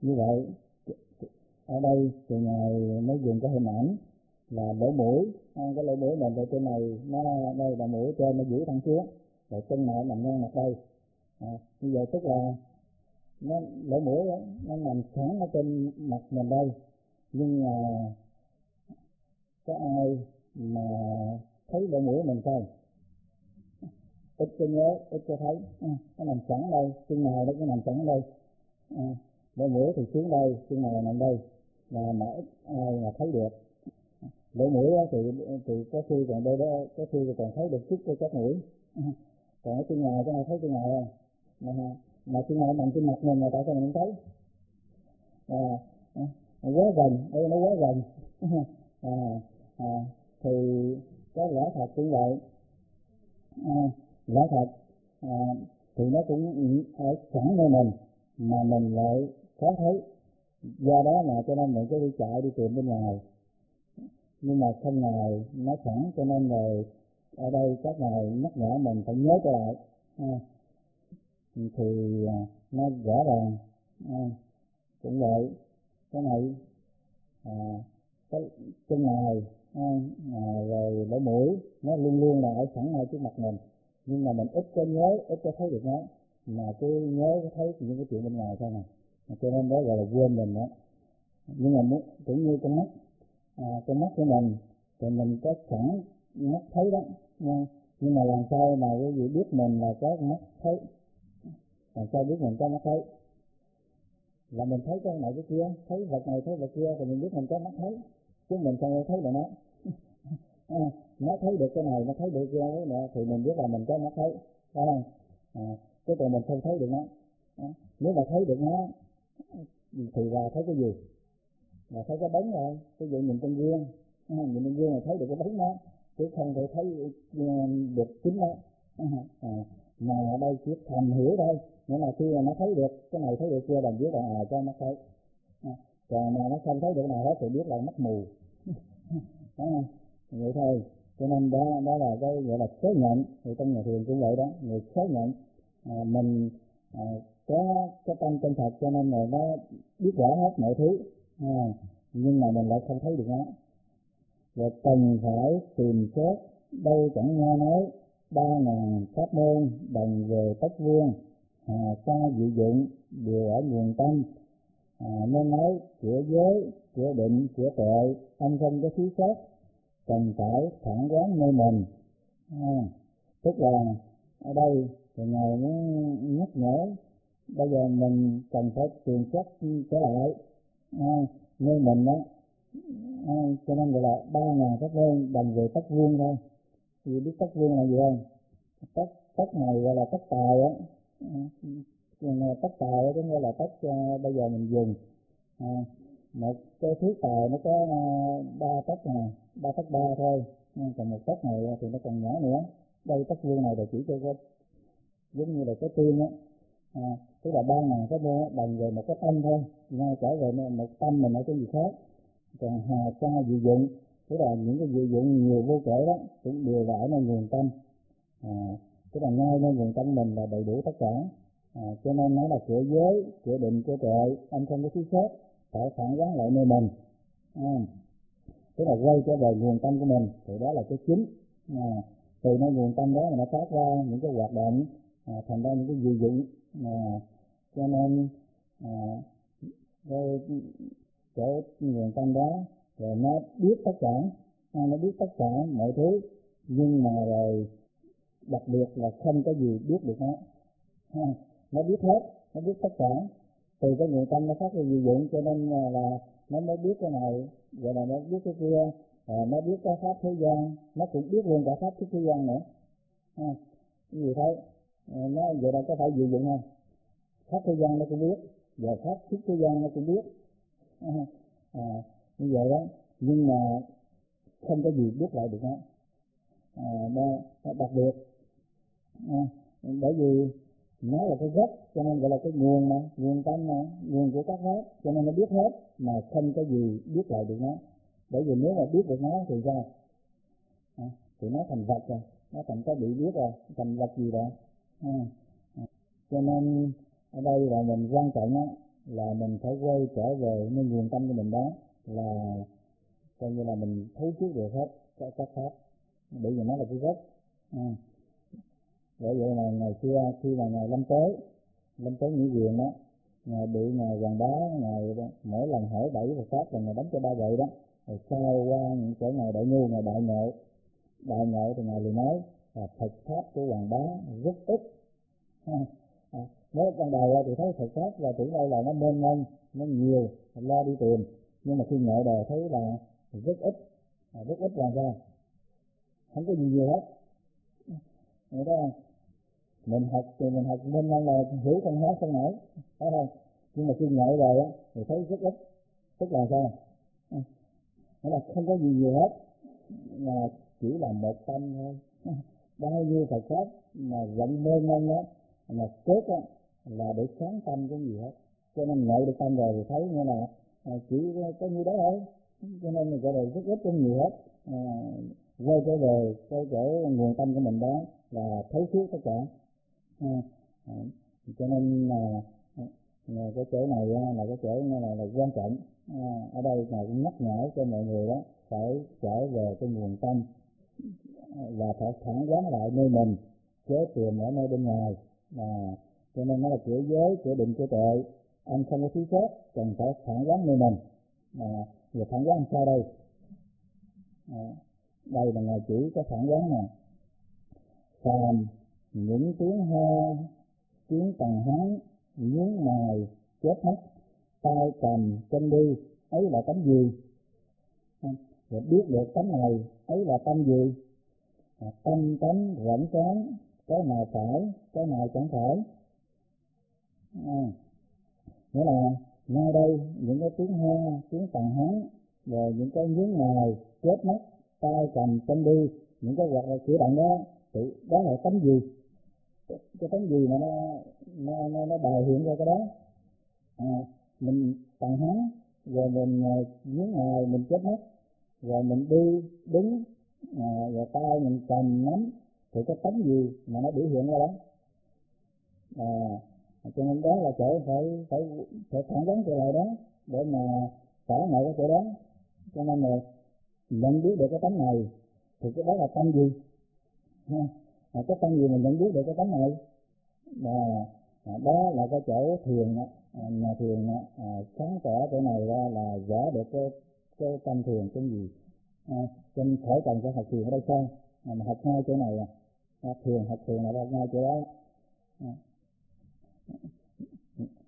Như vậy ở đây thì ngài mới dùng cái hình ảnh là lỗ mũi, cái lỗ mũi mình ở trên này, nó đây là mũi trên nó giữ thẳng xuống, rồi chân này nằm ngang mặt đây. Như vậy tức là nó lỗ mũi đó, nó nằm thẳng ở trên mặt mình đây, nhưng mà có ai mà thấy lỗ mũi mình không? Ít có nhớ, ít có thấy. Nó nằm sẵn đây, chân này nó cũng nằm sẵn đây. Lỗ mũi thì xuống đây, chân này nằm đây, mà ít ai mà thấy được. Lỗ mũi thì có khi còn đây đó, có khi còn thấy được chút cái chóp mũi. Còn ở chân ngoài có ai thấy chân ngoài không? Mà chân ngoài nằm trên mặt mình mà tại sao mình không thấy? Quá gần, đây nó quá gần. Thì cái lẽ thật cũng vậy. Lẽ thật thì nó cũng ở sẵn nơi mình mà mình lại khó thấy, do đó mà cho nên mình cứ đi chạy đi tìm bên ngoài, nhưng mà không ngờ nó sẵn, cho nên rồi ở đây các ngài nhắc nhở mình phải nhớ trở lại. Thì nó rõ ràng. Cũng vậy, cái này cái chân ngài rồi lỗ mũi nó luôn luôn là ở sẵn ngay trước mặt mình, nhưng mà mình ít có nhớ, ít có thấy được nó, mà cứ nhớ thấy những cái chuyện bên ngoài thôi này, cho nên đó gọi là quên mình đó. Nhưng mà cũng như con mắt, con mắt của mình thì mình có sẵn mắt thấy đó, nhưng mà làm sao mà cái gì biết mình là có mắt thấy? Làm sao biết mình có mắt thấy? Là mình thấy cái này cái kia, thấy vật này thấy vật kia thì mình biết mình có mắt thấy, chứ mình không thấy được nó. Nó thấy được cái này, nó thấy được cái nọ thì mình biết là mình có mắt thấy, phải không? Chứ còn mình không thấy được nó. Nếu mà thấy được nó thì là thấy cái gì? Là thấy cái bóng rồi. Ví dụ nhìn trong gương, nhìn trong gương là thấy được cái bóng đó, chứ không thể thấy được chính nó. Mà ở đây chỉ thầm hiểu thôi, nghĩa là khi mà nó thấy được cái này thấy được kia là biết là cho mắt thấy. Còn mà nó không thấy được nào hết thì biết là mắt mù. Vậy thôi. Cho nên đó là cái gọi là khế nhận. Thì trong nhà thiền cũng vậy đó, người khế nhận mình có cái tâm chân thật, cho nên là nó biết rõ hết mọi thứ, nhưng mà mình lại không thấy được nó. Rồi cần phải tìm xét, đâu chẳng nghe nói 3.000 pháp môn đồng về tất vương, xa dị dụng đều ở nguồn tâm, nên nói cửa giới, cửa định, cửa tuệ, ông không có thiếu sót, cần phải thẳng quán nơi mình. Tức là ở đây thì ngài muốn nhắc nhở bây giờ mình cần phải tìm xét trở lại nơi mình đó. Cho nên gọi là 3.000 pháp môn đồng về tất vương thôi. Thì biết tất vương là gì không? Tất này gọi là tất tài á. Tất tài đó gọi là tất bây giờ mình dùng một cái thứ tài nó có 3 tấc nè, 3 tấc 3 thôi, còn một tấc này thì nó còn nhỏ nữa. Đây tấc vuông này là chỉ cho cái giống như là cái tim á, tức là 3.000 cái môn đồng về một cái tâm thôi, ngay trở về một tâm mình ở cái gì khác. Còn hà cha dị dụng, tức là những cái dị dụng nhiều vô kể đó cũng đều là ở nơi nguồn tâm, tức là ngay nơi nguồn tâm mình là đầy đủ tất cả. Cho nên nó là cửa giới, cửa định, cửa tuệ, anh không có thiếu sót, phải phản quán lại nơi mình, tức là quay trở về nguồn tâm của mình, thì đó là cái chính. Từ nơi nguồn tâm đó mà nó phát ra những cái hoạt động, thành ra những cái dị dụng. Cho nên cái nguồn tâm đó rồi nó biết tất cả, nó biết tất cả mọi thứ, nhưng mà rồi đặc biệt là không có gì biết được nó. Nó biết hết, nó biết tất cả. Từ cái nguồn tâm nó phát ra dị dụng, cho nên là nó mới biết cái này, vậy là nó biết cái kia, nó biết cái pháp thế gian, nó cũng biết luôn cả pháp thế gian nữa. Cái gì thấy nó vậy là có phải dị dụng không? Pháp thế gian nó cũng biết, và pháp thế gian nó cũng biết. Như vậy đó, nhưng mà không có gì biết lại được nó. Đặc biệt bởi vì nó là cái gốc, cho nên gọi là cái nguồn mà, nguồn tâm mà, nguồn của các pháp, cho nên nó biết hết mà không có gì biết lại được nó. Bởi vì nếu mà biết được nó thì sao? Thì nó thành vật rồi, nó thành cái bị biết rồi, thành vật gì rồi. Cho nên ở đây là mình quan trọng á, là mình phải quay trở về nơi nguồn tâm của mình đó, là coi như là mình thấu suốt được hết các pháp, bởi vì nó là cái gốc. Bởi vậy là ngày xưa khi mà ngài lâm tới nghỉ viện đó, ngài bị ngài Hoàng Bá, ngài mỗi lần hỏi bảy Phật pháp là ngài đánh cho ba gậy đó. Rồi sau qua những chỗ ngài Đại Nhu, ngài đại ngộ thì ngài liền nói là Phật pháp của Hoàng Bá rất ít. Nếu ban đầu thì thấy Phật pháp và tưởng đây là nó mênh mông, nó nhiều, lo đi tìm, nhưng mà khi ngộ đời thấy là rất ít, là sao? Không có gì nhiều hết. Vậy đó, mình học thì mình học mênh mông là hiểu không hết không nổi, phải không? Nhưng mà khi ngộ đời á thì thấy rất ít, tức là sao? Nó là không có gì nhiều hết, mà chỉ là một tâm thôi. Bao nhiêu Phật pháp mà rộng mênh mông đó, mà cốt á là để sáng tâm cái gì hết. Cho nên ngộ được tâm rồi thì thấy như là chỉ có như đó thôi, cho nên mình gọi là rất ít, không nhiều hết. Quay trở về cái chỗ nguồn tâm của mình đó là thấy suốt tất cả. Cho nên là cái chỗ này là cái chỗ là quan trọng. Ở đây là cũng nhắc nhở cho mọi người đó phải trở về cái nguồn tâm, và phải thẳng quán lại nơi mình, chớ tìm ở nơi bên ngoài. Cho nên nó là cửa giới, cửa định, cửa tuệ. Anh không có thiếu sót, cần phải thẳng quán nơi mình. Và thẳng quán sao đây? Đây là ngài chỉ có thẳng quán nè. Phàm những tiếng ho, tiếng tần hán, nhướng mày, chớp mắt, tay cầm, chân đi, ấy là tánh gì? Rồi biết được tánh này, ấy là tâm gì? Tâm tánh rỗng sáng, cái nào phải, cái nào chẳng phải. Nghĩa là ngay đây những cái tiếng ho, tiếng tần hán, rồi những cái nhướng mày, chớp mắt, tay cầm, chân đi, những cái hoạt cử động đó, thì đó là tánh gì? Cái tánh gì mà nó bày hiện ra cái đó? Mình tần hán, rồi mình nhướng mày, mình chớp mắt, rồi mình đi đứng, rồi tay mình cầm nắm, thì cái tánh gì mà nó biểu hiện ra đó? Cho nên đó là chỗ phải phản vấn trở lại đó để mà tỏ ngộ cái chỗ đó. Cho nên là nhận biết được cái tánh này thì cái đó là tâm gì? Cái tâm gì mình nhận biết được cái tánh này? Đó là cái chỗ thiền. Nhà thiền sáng tỏ chỗ này ra là rõ được cái tâm thiền cái gì. Cho nên khỏi cần phải học thiền ở đây sao, mà học ngay chỗ này. Học thiền là ngay chỗ đó.